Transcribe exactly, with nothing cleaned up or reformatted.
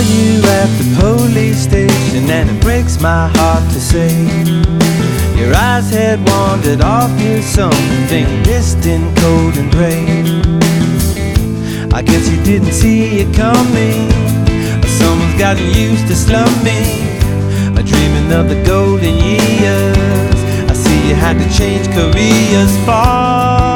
you at the police station, and it breaks my heart to say your eyes had wandered off to something distant, cold and gray. I guess you didn't see it coming, or someone's gotten used to slumming, or dreaming of the golden years. I see you had to change careers far